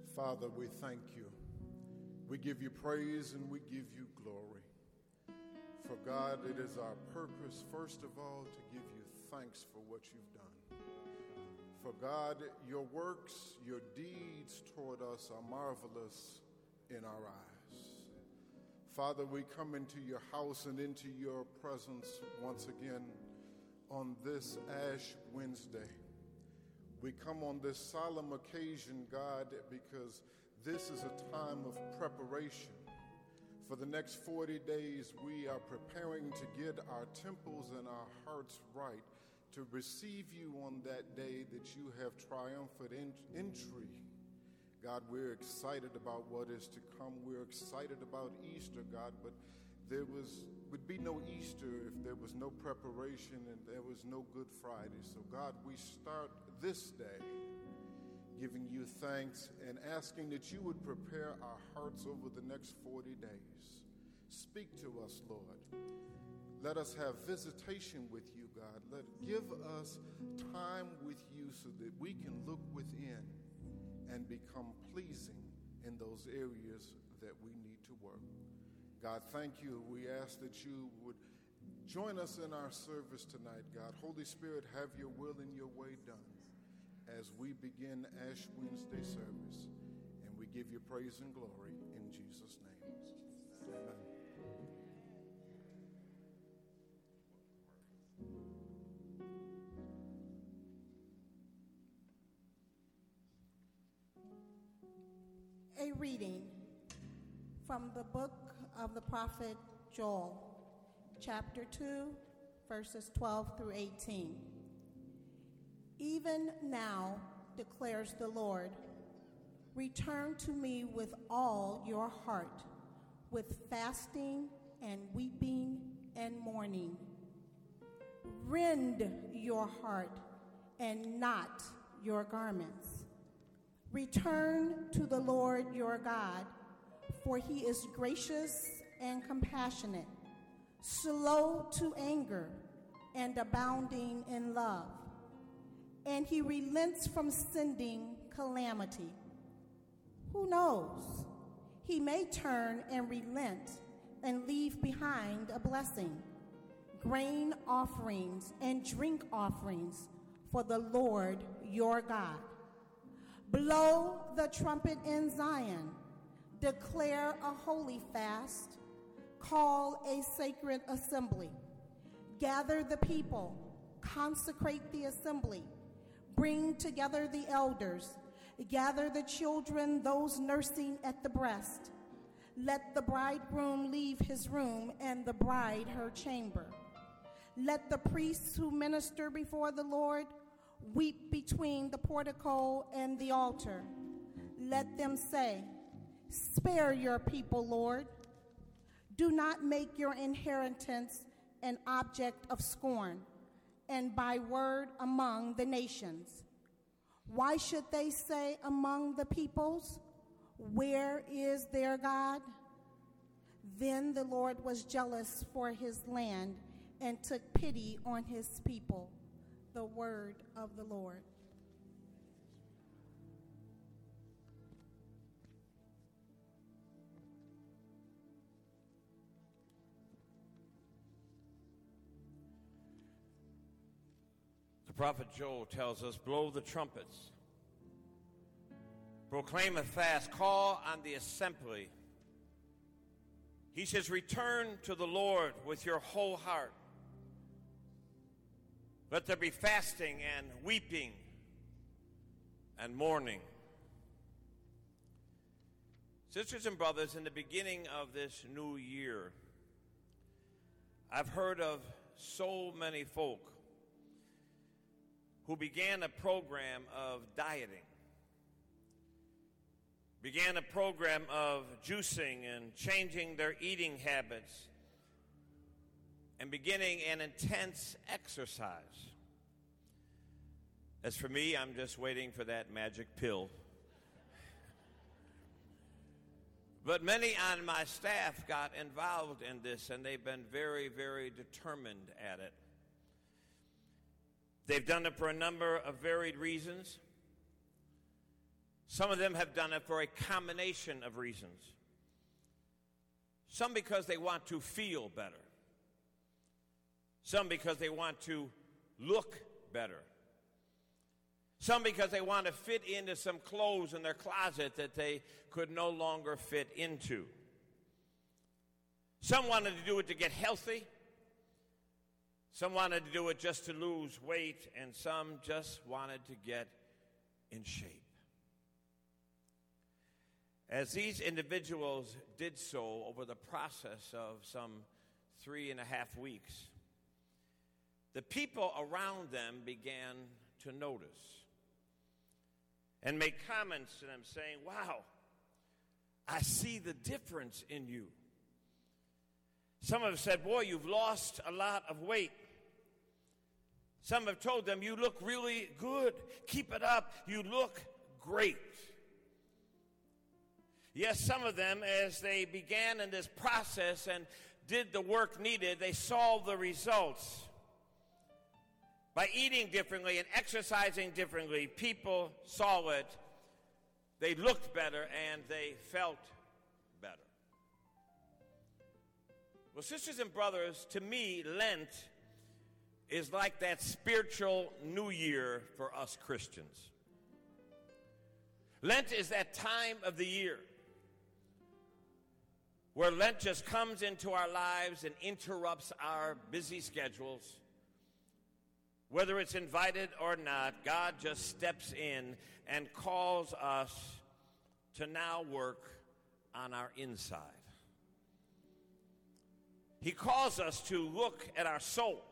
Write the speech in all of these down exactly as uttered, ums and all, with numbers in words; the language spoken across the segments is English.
Father, we thank you. We give you praise and we give you glory. For God, it is our purpose, first of all, to give you thanks for what you've done. For God, your works, your deeds toward us are marvelous in our eyes. Father, we come into your house and into your presence once again on this Ash Wednesday. We come on this solemn occasion, God, because this is a time of preparation. For the next forty days, we are preparing to get our temples and our hearts right to receive you on that day that you have triumphant entry. God, we're excited about what is to come. We're excited about Easter, God, but there was would be no Easter if there was no preparation and there was no Good Friday. So, God, we start this day giving you thanks and asking that you would prepare our hearts over the next forty days. Speak to us, Lord. Let us have visitation with you, God. Let give us time with you so that we can look within and become pleasing in those areas that we need to work. God, thank you. We ask that you would join us in our service tonight, God. Holy Spirit, have your will and your way done as we begin Ash Wednesday service. And we give you praise and glory in Jesus' name. Amen. A reading from the book of the prophet Joel, chapter two, verses twelve through eighteen. Even now, declares the Lord, return to me with all your heart, with fasting and weeping and mourning. Rend your heart and not your garments. Return to the Lord your God, for he is gracious and compassionate, slow to anger and abounding in love. And he relents from sending calamity. Who knows? He may turn and relent and leave behind a blessing, grain offerings and drink offerings for the Lord your God. Blow the trumpet in Zion, declare a holy fast, call a sacred assembly, gather the people, consecrate the assembly, bring together the elders, gather the children, those nursing at the breast. Let the bridegroom leave his room and the bride her chamber. Let the priests who minister before the Lord weep between the portico and the altar. Let them say, spare your people, Lord. Do not make your inheritance an object of scorn and by word among the nations. Why should they say among the peoples, where is their God? Then the Lord was jealous for his land and took pity on his people. The word of the Lord. The prophet Joel tells us, blow the trumpets, proclaim a fast, call on the assembly. He says, return to the Lord with your whole heart. Let there be fasting and weeping and mourning. Sisters and brothers, in the beginning of this new year, I've heard of so many folk who began a program of dieting, began a program of juicing and changing their eating habits, and beginning an intense exercise. As for me, I'm just waiting for that magic pill. But many on my staff got involved in this, and they've been very, very determined at it. They've done it for a number of varied reasons. Some of them have done it for a combination of reasons. Some because they want to feel better. Some because they want to look better. Some because they want to fit into some clothes in their closet that they could no longer fit into. Some wanted to do it to get healthy. Some wanted to do it just to lose weight, and some just wanted to get in shape. As these individuals did so over the process of some three and a half weeks, the people around them began to notice and make comments to them saying, "Wow, I see the difference in you." Some have said, "Boy, you've lost a lot of weight." Some have told them, "You look really good. Keep it up. You look great." Yes, some of them, as they began in this process and did the work needed, they saw the results. By eating differently and exercising differently, people saw it, they looked better, and they felt better. Well, sisters and brothers, to me, Lent is like that spiritual new year for us Christians. Lent is that time of the year where Lent just comes into our lives and interrupts our busy schedules. Whether it's invited or not, God just steps in and calls us to now work on our inside. He calls us to look at our soul,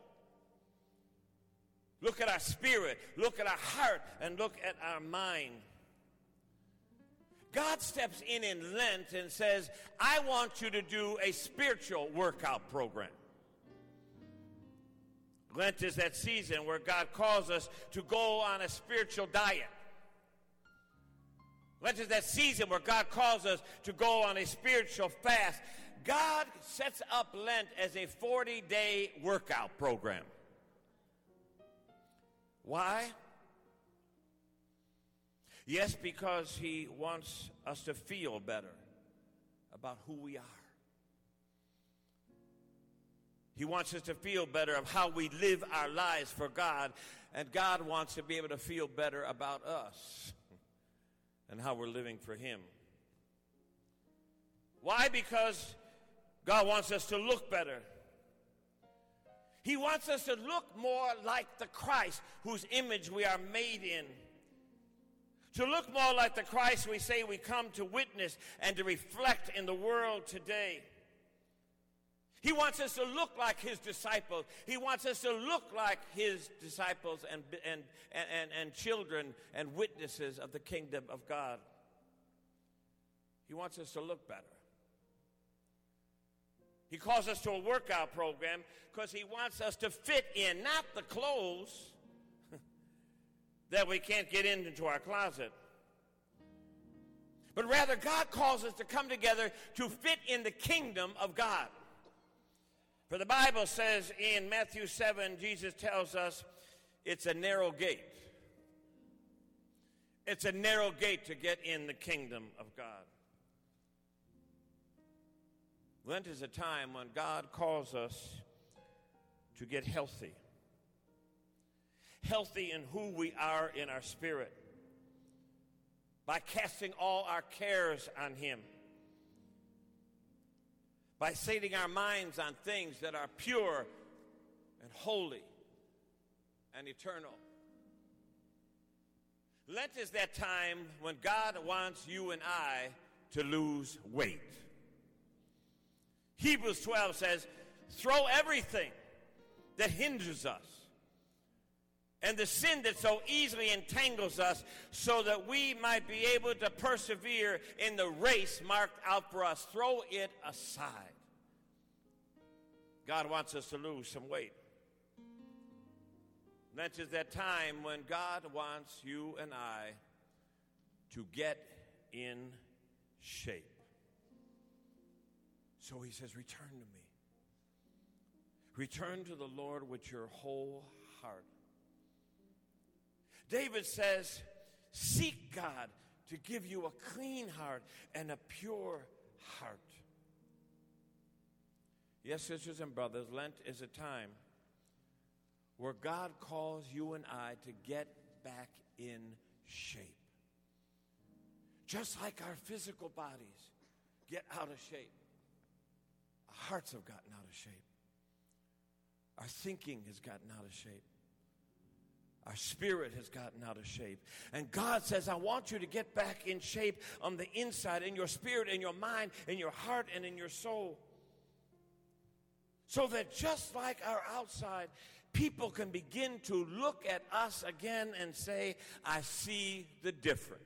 look at our spirit, look at our heart, and look at our mind. God steps in in Lent and says, "I want you to do a spiritual workout program." Lent is that season where God calls us to go on a spiritual diet. Lent is that season where God calls us to go on a spiritual fast. God sets up Lent as a forty-day workout program. Why? Yes, because He wants us to feel better about who we are. He wants us to feel better of how we live our lives for God, and God wants to be able to feel better about us and how we're living for Him. Why? Because God wants us to look better. He wants us to look more like the Christ whose image we are made in. To look more like the Christ we say we come to witness and to reflect in the world today. He wants us to look like His disciples. He wants us to look like His disciples and, and, and, and children and witnesses of the kingdom of God. He wants us to look better. He calls us to a workout program because He wants us to fit in, not the clothes that we can't get into our closet, but rather God calls us to come together to fit in the kingdom of God. For the Bible says in Matthew seven, Jesus tells us it's a narrow gate. It's a narrow gate to get in the kingdom of God. Lent is a time when God calls us to get healthy. Healthy in who we are in our spirit. By casting all our cares on Him. By setting our minds on things that are pure and holy and eternal. Lent is that time when God wants you and I to lose weight. Hebrews twelve says, throw everything that hinders us and the sin that so easily entangles us so that we might be able to persevere in the race marked out for us. Throw it aside. God wants us to lose some weight. Lent is that time when God wants you and I to get in shape. So He says, return to me. Return to the Lord with your whole heart. David says, seek God to give you a clean heart and a pure heart. Yes, sisters and brothers, Lent is a time where God calls you and I to get back in shape. Just like our physical bodies get out of shape, our hearts have gotten out of shape. Our thinking has gotten out of shape. Our spirit has gotten out of shape. And God says, I want you to get back in shape on the inside, in your spirit, in your mind, in your heart, and in your soul. So that just like our outside, people can begin to look at us again and say, I see the difference.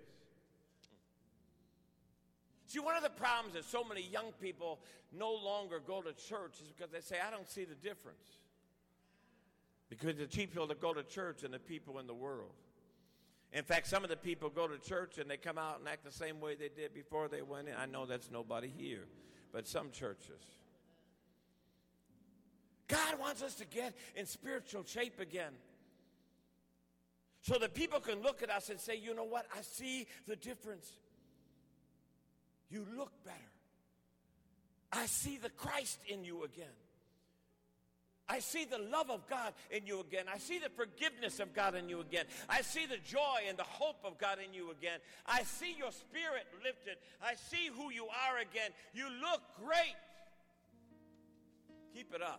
See, one of the problems that so many young people no longer go to church is because they say, I don't see the difference. Because the people that go to church and the people in the world. In fact, some of the people go to church and they come out and act the same way they did before they went in. I know that's nobody here, but some churches. God wants us to get in spiritual shape again. So that people can look at us and say, you know what? I see the difference. You look better. I see the Christ in you again. I see the love of God in you again. I see the forgiveness of God in you again. I see the joy and the hope of God in you again. I see your spirit lifted. I see who you are again. You look great. Keep it up.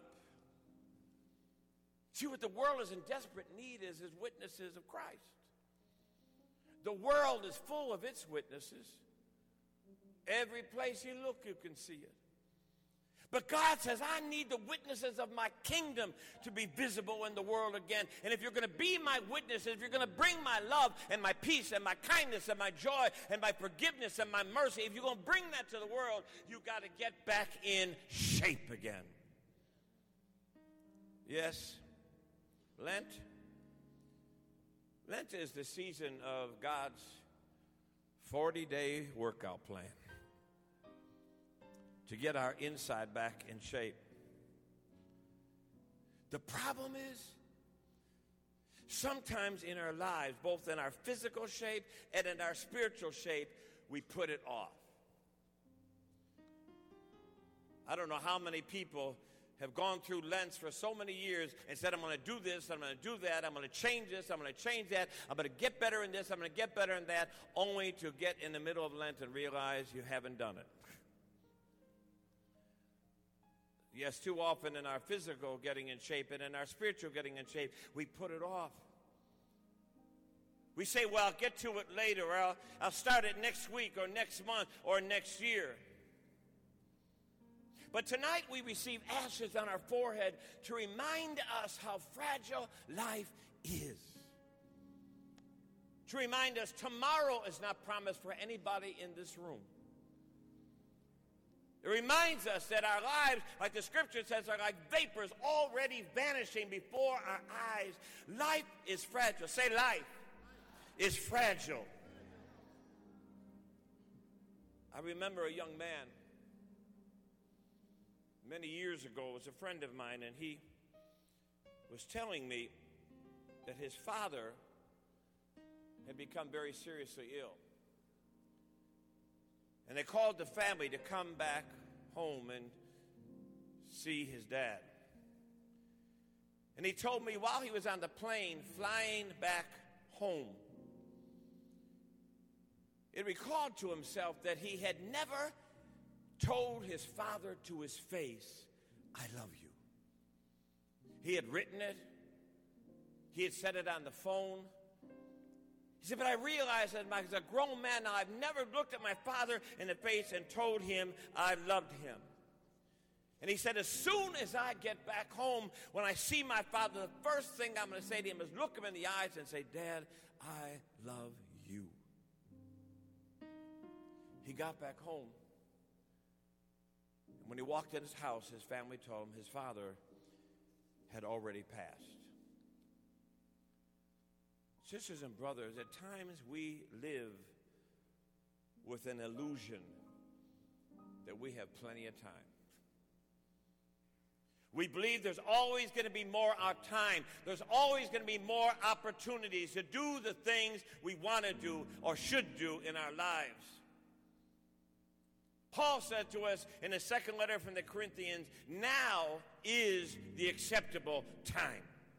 See, what the world is in desperate need is, is witnesses of Christ. The world is full of its witnesses. Every place you look, you can see it. But God says, I need the witnesses of my kingdom to be visible in the world again. And if you're going to be my witnesses, if you're going to bring my love and my peace and my kindness and my joy and my forgiveness and my mercy, if you're going to bring that to the world, you've got to get back in shape again. Yes, Lent. Lent is the season of God's forty-day workout plan to get our inside back in shape. The problem is, sometimes in our lives, both in our physical shape and in our spiritual shape, we put it off. I don't know how many people have gone through Lent for so many years and said, I'm going to do this, I'm going to do that, I'm going to change this, I'm going to change that, I'm going to get better in this, I'm going to get better in that, only to get in the middle of Lent and realize you haven't done it. Yes, too often in our physical getting in shape and in our spiritual getting in shape, we put it off. We say, well, I'll get to it later, or I'll, I'll start it next week or next month or next year. But tonight we receive ashes on our forehead to remind us how fragile life is. To remind us tomorrow is not promised for anybody in this room. It reminds us that our lives, like the scripture says, are like vapors already vanishing before our eyes. Life is fragile. Say, life is fragile. I remember a young man many years ago, was a friend of mine, and he was telling me that his father had become very seriously ill. And they called the family to come back home and see his dad. And he told me while he was on the plane flying back home, it recalled to himself that he had never told his father to his face, I love you. He had written it. He had said it on the phone. He said, but I realized that as a grown man now, I've never looked at my father in the face and told him I loved him. And he said, as soon as I get back home, when I see my father, the first thing I'm going to say to him is look him in the eyes and say, Dad, I love you. He got back home. And when he walked in his house, his family told him his father had already passed. Sisters and brothers, at times we live with an illusion that we have plenty of time. We believe there's always going to be more our time. There's always going to be more opportunities to do the things we want to do or should do in our lives. Paul said to us in the second letter from the Corinthians, now is the acceptable time.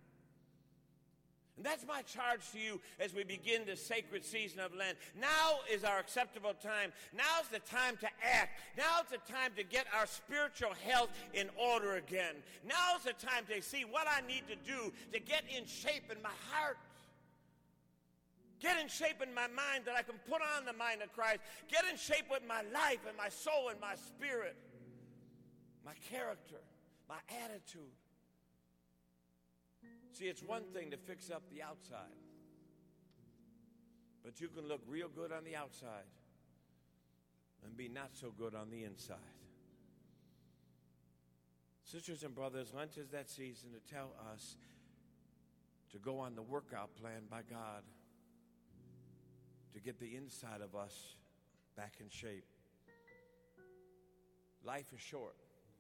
And that's my charge to you as we begin this sacred season of Lent. Now is our acceptable time. Now's the time to act. Now's the time to get our spiritual health in order again. Now's the time to see what I need to do to get in shape in my heart. Get in shape in my mind that I can put on the mind of Christ. Get in shape with my life and my soul and my spirit, my character, my attitude. See, it's one thing to fix up the outside, but you can look real good on the outside and be not so good on the inside. Sisters and brothers, Lent is that season to tell us to go on the workout plan by God to get the inside of us back in shape. Life is short.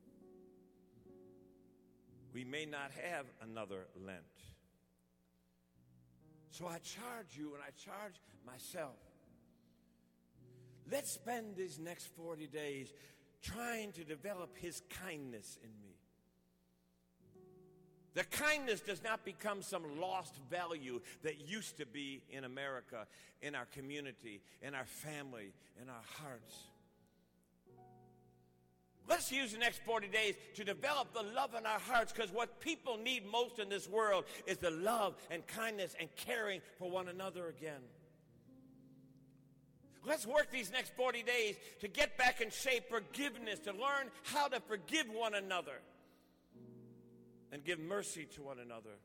We may not have another Lent. So I charge you and I charge myself. Let's spend these next forty days trying to develop his kindness in me. The kindness does not become some lost value that used to be in America, in our community, in our family, in our hearts. Let's use the next forty days to develop the love in our hearts, because what people need most in this world is the love and kindness and caring for one another again. Let's work these next forty days to get back in shape, forgiveness, to learn how to forgive one another and give mercy to one another.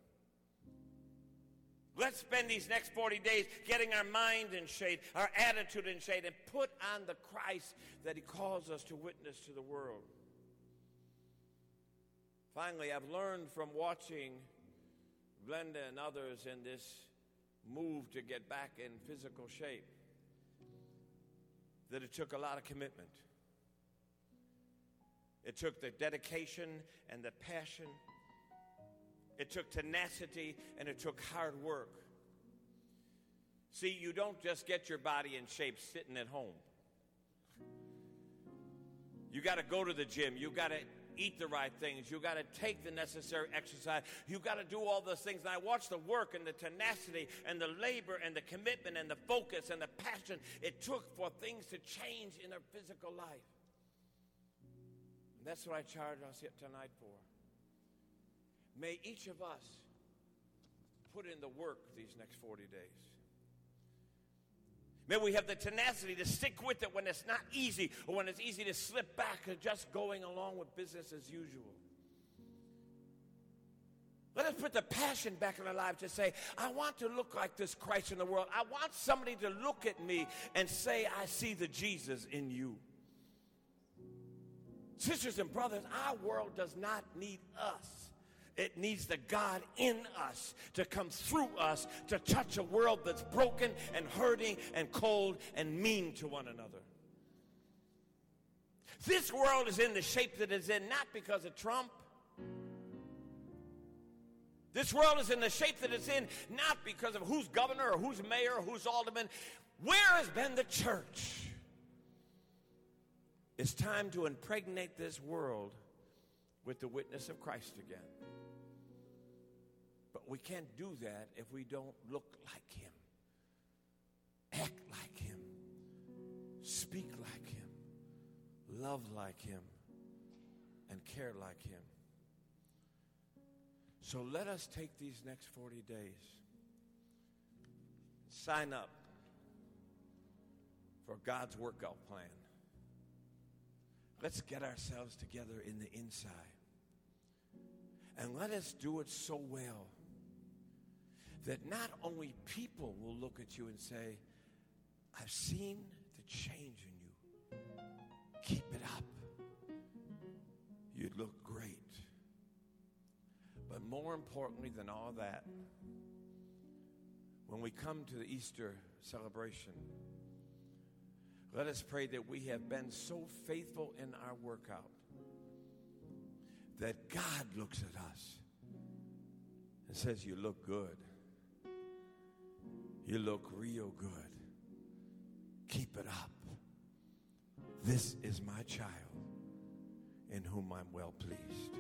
Let's spend these next forty days getting our mind in shape, our attitude in shape, and put on the Christ that he calls us to witness to the world. Finally, I've learned from watching Glenda and others in this move to get back in physical shape that it took a lot of commitment. It took the dedication and the passion. It took tenacity, and it took hard work. See, you don't just get your body in shape sitting at home. You got to go to the gym. You got to eat the right things. You got to take the necessary exercise. You got to do all those things. And I watch the work and the tenacity and the labor and the commitment and the focus and the passion it took for things to change in their physical life. And that's what I charge us here tonight for. May each of us put in the work these next forty days. May we have the tenacity to stick with it when it's not easy, or when it's easy to slip back to just going along with business as usual. Let us put the passion back in our lives to say, I want to look like this Christ in the world. I want somebody to look at me and say, I see the Jesus in you. Sisters and brothers, our world does not need us. It needs the God in us to come through us to touch a world that's broken and hurting and cold and mean to one another. This world is in the shape that it's in not because of Trump. This world is in the shape that it's in not because of who's governor or who's mayor or who's alderman. Where has been the church? It's time to impregnate this world with the witness of Christ again. But we can't do that if we don't look like him, act like him, speak like him, love like him, and care like him. So let us take these next forty days, sign up for God's workout plan. Let's get ourselves together in the inside. And let us do it so well that not only people will look at you and say, I've seen the change in you. Keep it up. You look great. But more importantly than all that, when we come to the Easter celebration, let us pray that we have been so faithful in our workout that God looks at us and says, you look good. You look real good. Keep it up. This is my child in whom I'm well pleased.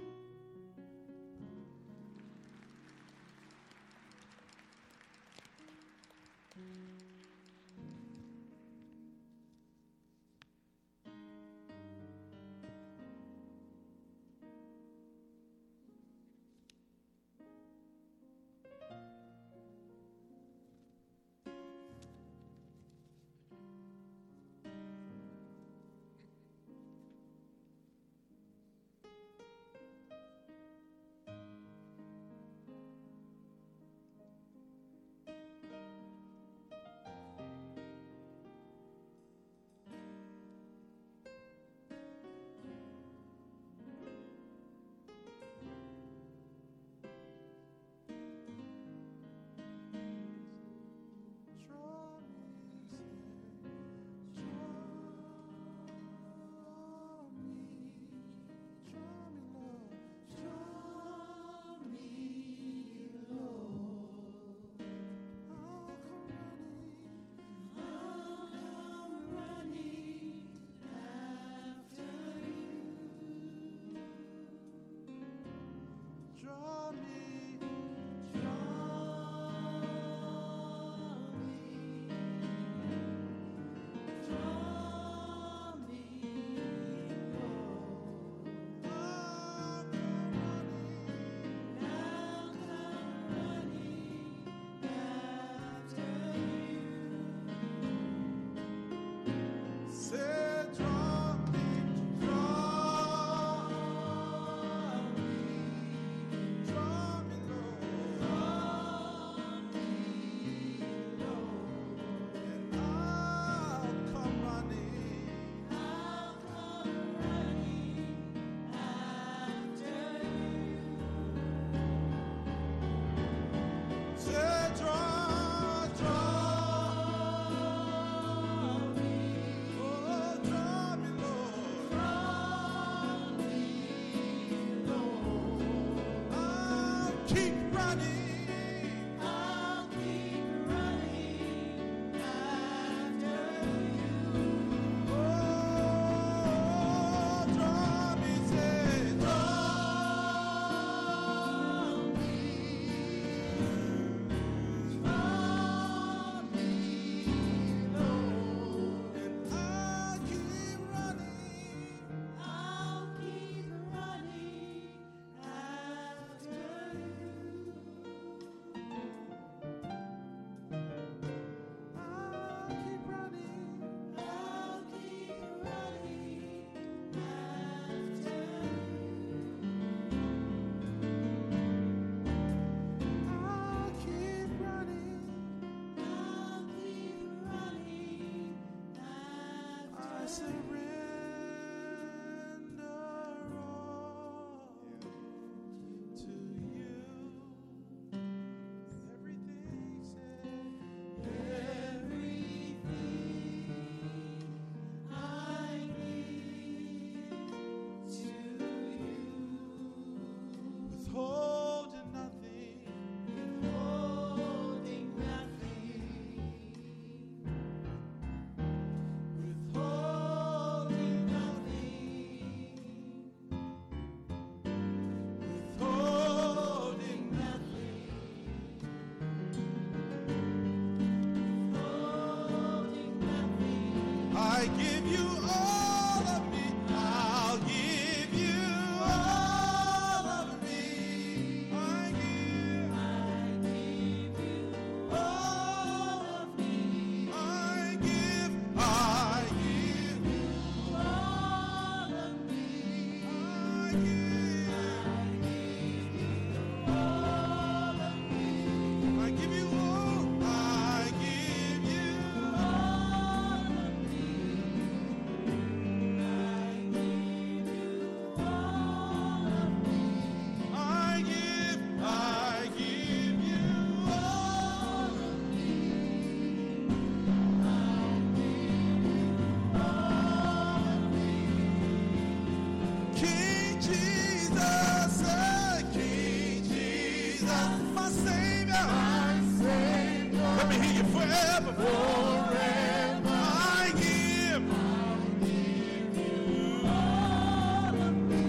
forever, forever. I give, I give you all of me.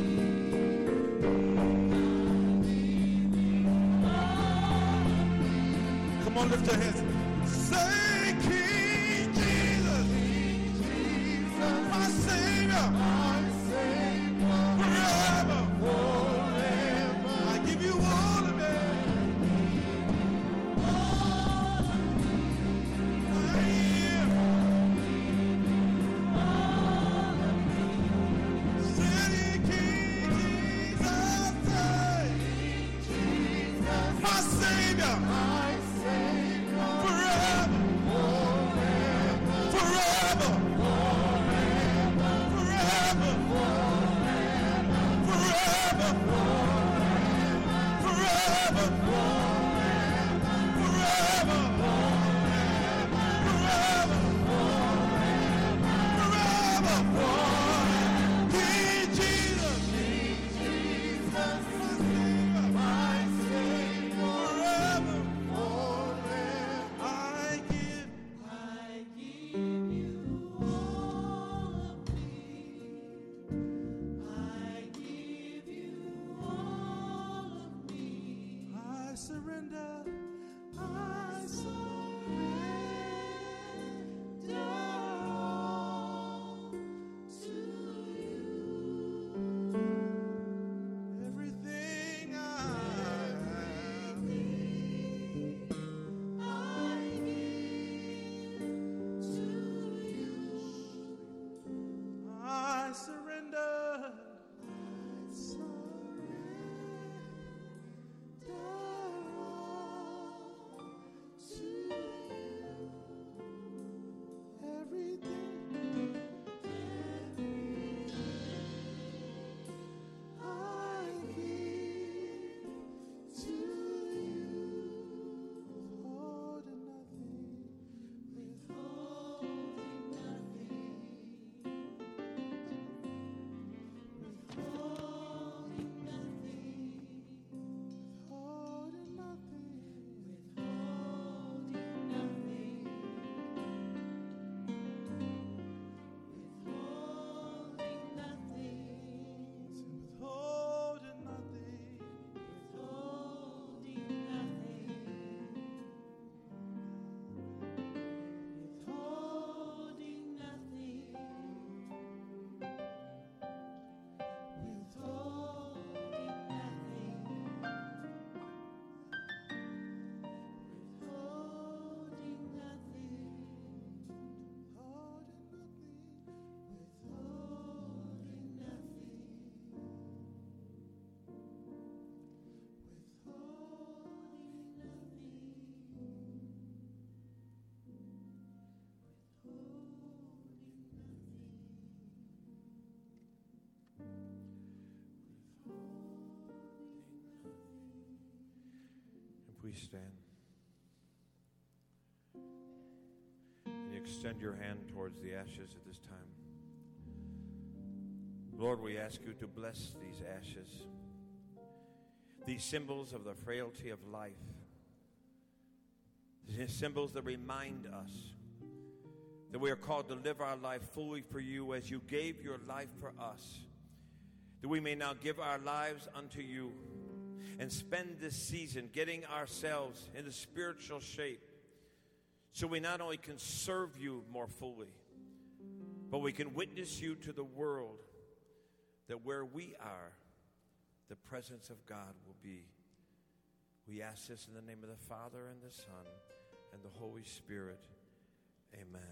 Come on, lift your hands. Say, King Jesus, King Jesus, my Savior, my Savior, forever, forever. I give you all of me. All of me. I give all of me. Say, King Jesus, say, King Jesus, my Savior, my Savior, forever, forever, forever, forever, forever, forever, forever, forever, forever, forever. King Jesus, King Jesus, my Savior, forever, forever. I give, I give you all of me. I give you all of me. I surrender. I surrender all to you. Everything I have, I give to you. I surrender. I surrender all to you. Everything, everything I give to you. Withholding nothing, withholding nothing, withholding nothing, withholding nothing, withholding nothing, withholding nothing, withholding nothing, withholding nothing, withholding nothing, withholding nothing, withholding nothing, withholding nothing, withholding If we stand and you extend your hand towards the ashes at this time. Lord, we ask you to bless these ashes, these symbols of the frailty of life, these symbols that remind us that we are called to live our life fully for you as you gave your life for us, that we may now give our lives unto you and spend this season getting ourselves into spiritual shape so we not only can serve you more fully, but we can witness you to the world, that where we are, the presence of God will be. We ask this in the name of the Father and the Son and the Holy Spirit. Amen.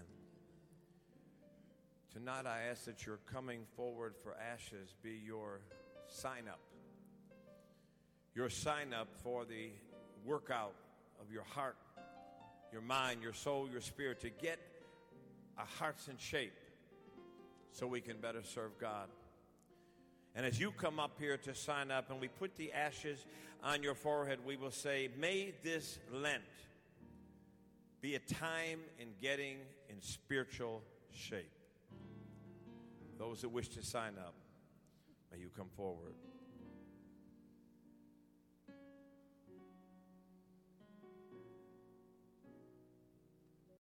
Tonight I ask that your coming forward for ashes be your sign up. Your sign up for the workout of your heart, your mind, your soul, your spirit, to get our hearts in shape so we can better serve God. And as you come up here to sign up and we put the ashes on your forehead, we will say, may this Lent be a time in getting in spiritual shape. Those that wish to sign up, may you come forward.